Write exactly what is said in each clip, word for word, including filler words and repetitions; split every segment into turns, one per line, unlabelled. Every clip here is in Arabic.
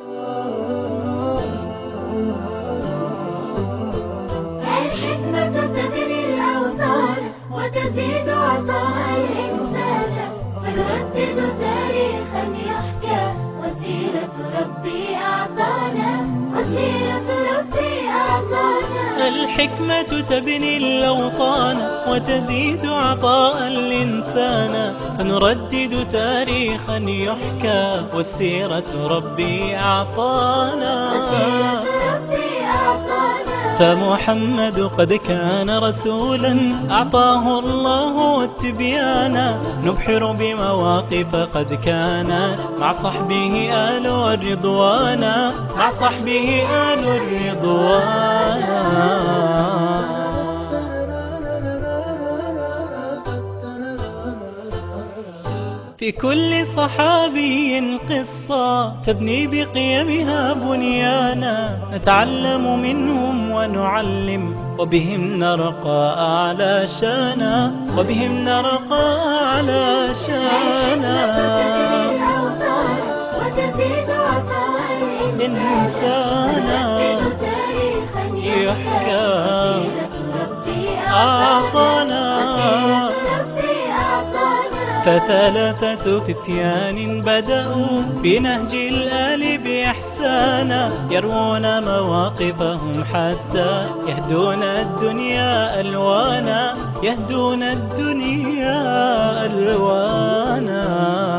الحكمة تبني الأوطان وتزيد عطاء الإنسان، فنردد تاريخا يحكى وسيرة ربي أعطانا، وسيرة ربي أعطانا.
الحكمة تبني الأوطان وتزيد عطاء الإنسان، فنردد تاريخا يحكى وسيرة ربي أعطانا. فمحمد قد كان رسولا أعطاه الله التبيان، نبحر بمواقف قد كان مع صحبه آل الرضوان، مع صحبه آل الرضوان. في كل صحابي قصة تبني بقيمها بنيانا، نتعلم منهم ونعلم وبهم نرقى أعلى شانا، وبهم نرقى أعلى شانا.
وتزيد عطاء
إنسانا يحكى أعطانا. فثلاثة فتيان بدأوا بنهج الآل بإحسانا، يروون مواقفهم حتى يهدون الدنيا ألوانا، يهدون الدنيا ألوانا.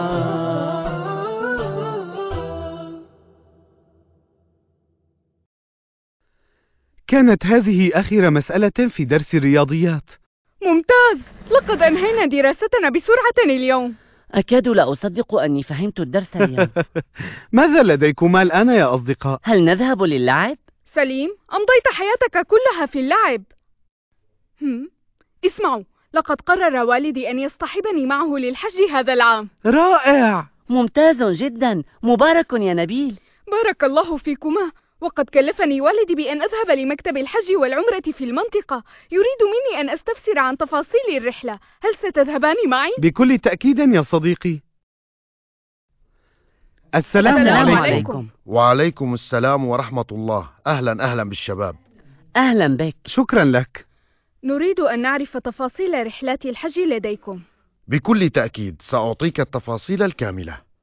كانت هذه آخر مسألة في درس الرياضيات.
ممتاز، لقد أنهينا دراستنا بسرعة اليوم.
أكاد لا أصدق أني فهمت الدرس اليوم.
ماذا لديكما الآن يا أصدقاء؟
هل نذهب للعب؟
سليم، أمضيت حياتك كلها في اللعب. هم؟ اسمعوا، لقد قرر والدي أن يصطحبني معه للحج هذا العام.
رائع.
ممتاز جدا، مبارك يا نبيل.
بارك الله فيكما. وقد كلفني والدي بأن أذهب لمكتب الحج والعمرة في المنطقة، يريد مني أن أستفسر عن تفاصيل الرحلة. هل ستذهبان معي؟
بكل تأكيد يا صديقي. السلام,
السلام
عليكم.
عليكم.
وعليكم السلام ورحمة الله. أهلا أهلا بالشباب.
أهلا بك.
شكرا لك.
نريد أن نعرف تفاصيل رحلات الحج لديكم.
بكل تأكيد سأعطيك التفاصيل الكاملة.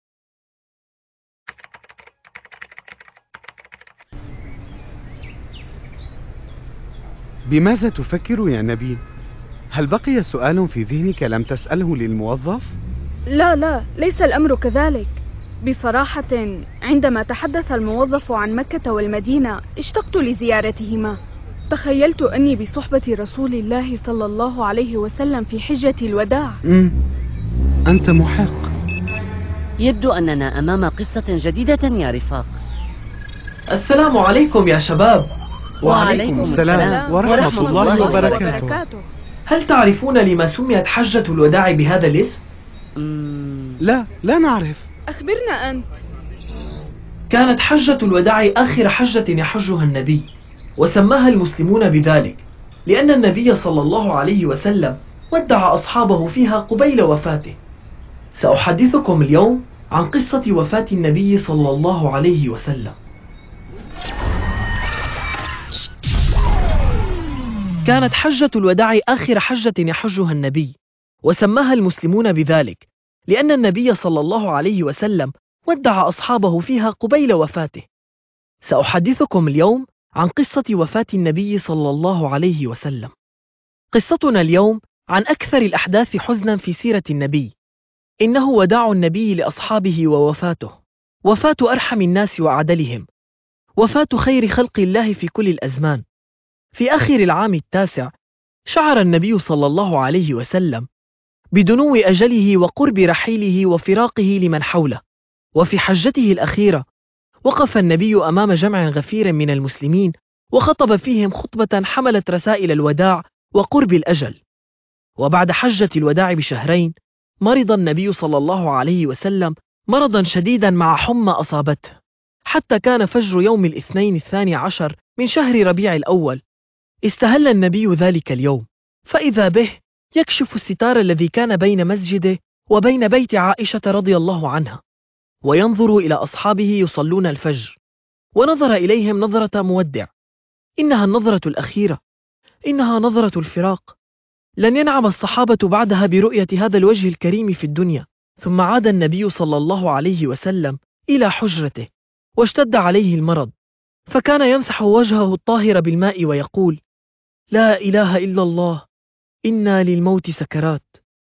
بماذا تفكر يا نبيل؟ هل بقي سؤال في ذهنك لم تسأله للموظف؟
لا لا، ليس الأمر كذلك. بصراحة عندما تحدث الموظف عن مكة والمدينة اشتقت لزيارتهما. تخيلت أني بصحبة رسول الله صلى الله عليه وسلم في حجة الوداع.
مم. أنت محق.
يبدو أننا أمام قصة جديدة يا رفاق.
السلام عليكم يا شباب.
وعليكم
السلام ورحمة الله وبركاته.
هل تعرفون لما سميت حجة الوداع بهذا الاسم؟
لا لا نعرف.
أخبرنا أنت.
كانت حجة الوداع آخر حجة يحجها النبي، وسماها المسلمون بذلك لأن النبي صلى الله عليه وسلم ودع أصحابه فيها قبيل وفاته. سأحدثكم اليوم عن قصة وفاة النبي صلى الله عليه وسلم. كانت حجة الوداع آخر حجة يحجها النبي، وسماها المسلمون بذلك لأن النبي صلى الله عليه وسلم ودع أصحابه فيها قبيل وفاته. سأحدثكم اليوم عن قصة وفاة النبي صلى الله عليه وسلم. قصتنا اليوم عن أكثر الأحداث حزنا في سيرة النبي. إنه وداع النبي لأصحابه ووفاته، وفاة أرحم الناس وعدلهم، وفاة خير خلق الله في كل الأزمان. في آخر العام التاسع شعر النبي صلى الله عليه وسلم بدنو أجله وقرب رحيله وفراقه لمن حوله. وفي حجته الأخيرة وقف النبي أمام جمع غفير من المسلمين وخطب فيهم خطبة حملت رسائل الوداع وقرب الأجل. وبعد حجة الوداع بشهرين مرض النبي صلى الله عليه وسلم مرضا شديدا مع حمى أصابته، حتى كان فجر يوم الاثنين الثاني عشر من شهر ربيع الأول. استهل النبي ذلك اليوم، فإذا به يكشف الستار الذي كان بين مسجده وبين بيت عائشة رضي الله عنها، وينظر إلى أصحابه يصلون الفجر، ونظر إليهم نظرة مودع. إنها النظرة الأخيرة، إنها نظرة الفراق. لن ينعم الصحابة بعدها برؤية هذا الوجه الكريم في الدنيا. ثم عاد النبي صلى الله عليه وسلم إلى حجرته، واشتد عليه المرض، فكان يمسح وجهه الطاهر بالماء ويقول: لا إله إلا الله، إنا للموت سكرات.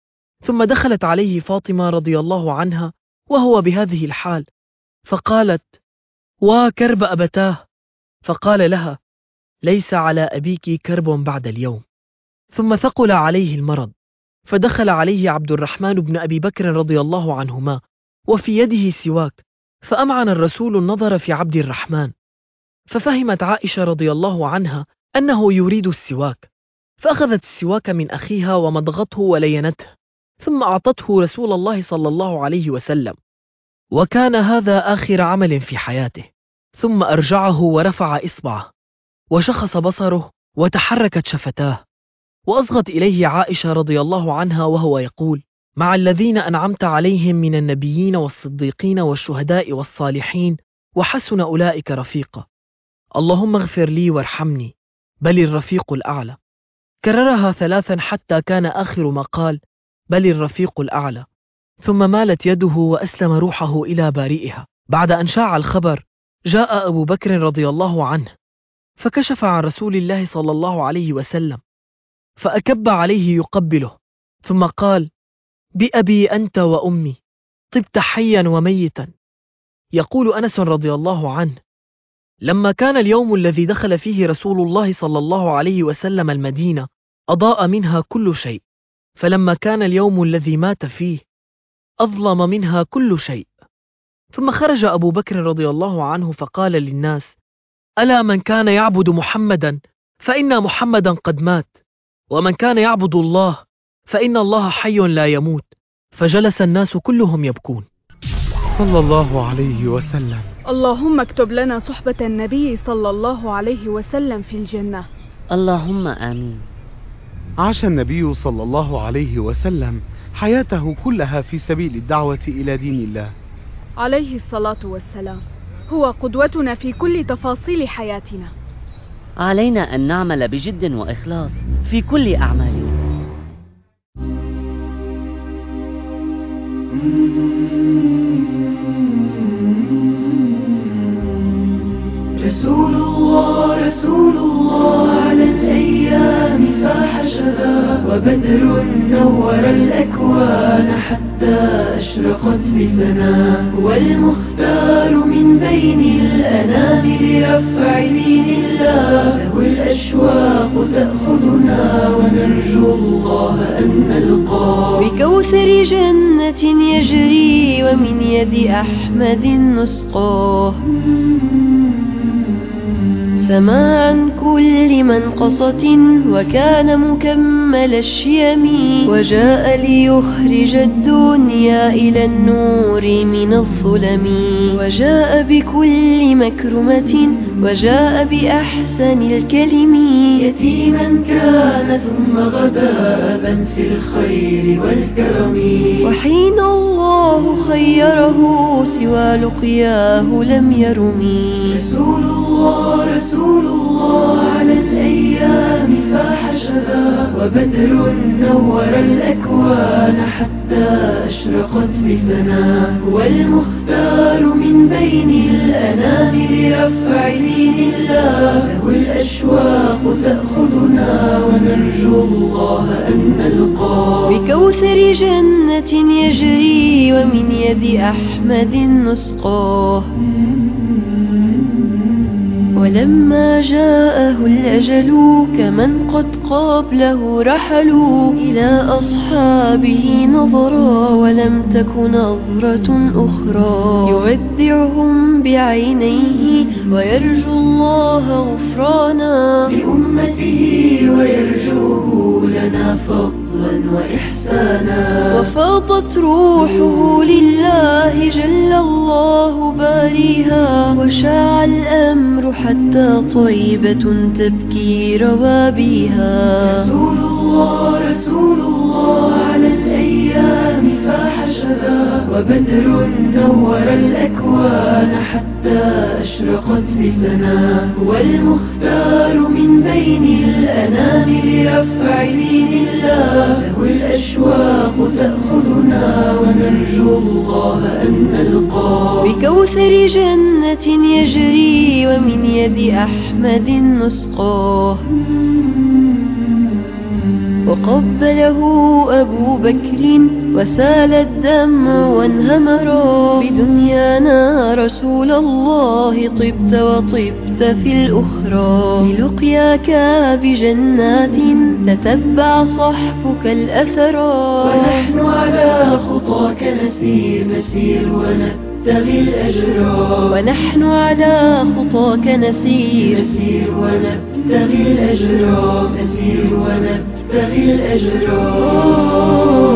ثم دخلت عليه فاطمة رضي الله عنها وهو بهذه الحال، فقالت: وكرب أبتاه. فقال لها: ليس على أبيك كرب بعد اليوم. ثم ثقل عليه المرض، فدخل عليه عبد الرحمن بن أبي بكر رضي الله عنهما وفي يده سواك، فأمعن الرسول النظر في عبد الرحمن، ففهمت عائشة رضي الله عنها أنه يريد السواك، فأخذت السواك من أخيها ومضغته ولينته، ثم أعطته رسول الله صلى الله عليه وسلم، وكان هذا آخر عمل في حياته. ثم أرجعه ورفع إصبعه، وشخص بصره وتحركت شفتاه، وأصغت إليه عائشة رضي الله عنها وهو يقول: مع الذين أنعمت عليهم من النبيين والصديقين والشهداء والصالحين وحسن أولئك رفيقا، اللهم اغفر لي وارحمني، بل الرفيق الأعلى. كررها ثلاثا حتى كان آخر ما قال: بل الرفيق الأعلى. ثم مالت يده وأسلم روحه إلى بارئها. بعد أن شاع الخبر جاء أبو بكر رضي الله عنه، فكشف عن رسول الله صلى الله عليه وسلم، فأكب عليه يقبله، ثم قال: بأبي أنت وأمي، طبت حيا وميتا. يقول أنس رضي الله عنه: لما كان اليوم الذي دخل فيه رسول الله صلى الله عليه وسلم المدينة أضاء منها كل شيء، فلما كان اليوم الذي مات فيه أظلم منها كل شيء. ثم خرج أبو بكر رضي الله عنه فقال للناس: ألا من كان يعبد محمدا فإن محمدا قد مات، ومن كان يعبد الله فإن الله حي لا يموت. فجلس الناس كلهم يبكون.
صلى الله عليه وسلم.
اللهم اكتب لنا صحبة النبي صلى الله عليه وسلم في الجنة.
اللهم آمين.
عاش النبي صلى الله عليه وسلم حياته كلها في سبيل الدعوة إلى دين الله
عليه الصلاة والسلام. هو قدوتنا في كل تفاصيل حياتنا.
علينا أن نعمل بجد وإخلاص في كل أعمالنا.
رسول الله رسول الله على الأيام فاح شذا، وبدر نور الأكوان حتى أشرقت بسنا، والمختار من بين الأنام لرفع دين الله، له الأشواق تأخذنا ونرجو الله أن نلقاه، بكوثر جنة يجري ومن يد أحمد نسقاه، سما عن كل منقصة وكان مكمل الشيم، وجاء ليخرج الدنيا إلى النور من الظلم، وجاء بكل مكرمة وجاء بأحسن الكلم، يتيما كان ثم غدا أبا في الخير والكرم، وحين الله خيره سوى لقياه لم يرم. رسول الله رسول الله على الأيام فاح شذا، وبدر نور الأكوان حتى أشرقت بسنا، والمختار من بين الأنام لرفع دين الله، له الأشواق تأخذنا ونرجو الله أن نلقاه، بكوثر جنة يجري ومن يد أحمد نسقاه. ولما جاءه الأجل كمن قد قابله رحلوا، إلى أصحابه نظرا ولم تك نظرة أخرى، يودعهم بعينيه ويرجو الله غفرانا لأمته، ويرجوه لنا فضلا وإحسانا، وفاضت روحه لله جل الله باريها، وشاع الأمر حتى طيبة تبكي روابيها. رسول الله رسول الله على الأيام فاح شبا وبدر نور الأكوان حتى أشرقت بسنا. هو المختار من بين الأنام لرفع دين الله. له الأشواق تأخذنا ونرجو الله أن نلقاه. بكوثر جنة يجري ومن يد أحمد نسقاه. وقبله أبو بكر وسال الدمع وانهمرا. بدنيانا رسول الله طبت وطبت في الأخرى. للقياك بجنات تتبع صحبك الأثرا. ونحن على خطاك نسير نسير ونبتغي الأجرا. ونحن على خطاك نسير نسير ونبتغي الأجرا. نسير ونبتغي الأجرا.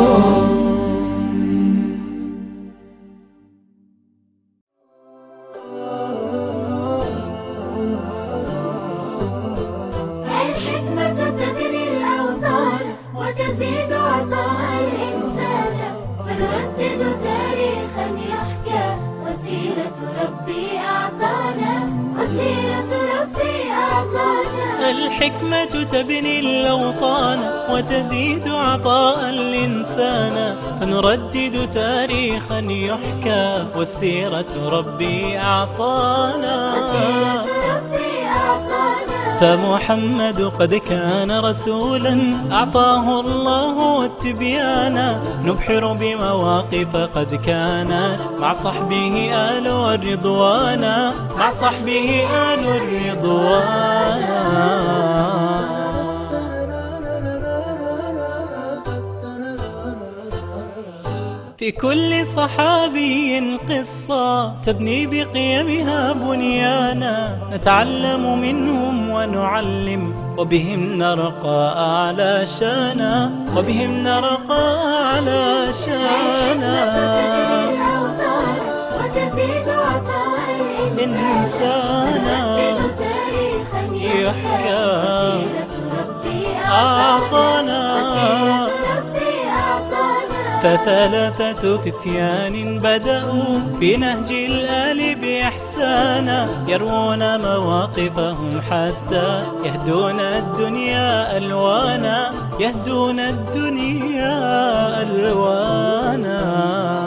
وتزيد عطاء الإنسان. فنردد تاريخا يحكى وسيرة ربي أعطانا. وسيرة ربي أعطانا.
الحكمة تبني الأوطان وتزيد عطاء الإنسان. فنردد تاريخا يحكى والسيرة ربي أعطانا. فمحمد قد كان رسولا أعطاه الله التبيان. نبحر بمواقف قد كانت مع صحبه آل الرضوان. مع صحبه آل الرضوان. في كل صحابي قصة تبني بقيمها بنيانا. نتعلم منهم ونعلم وبهم نرقى أعلى شانا. وبهم نرقى أعلى شانا.
وتزيد عطاء
الإنسان يحكى أعطانا. فثلاثة فتيان بدأوا في نهج الآل بإحسانا. يروون مواقفهم حتى يهدون الدنيا ألوانا. يهدون الدنيا ألوانا.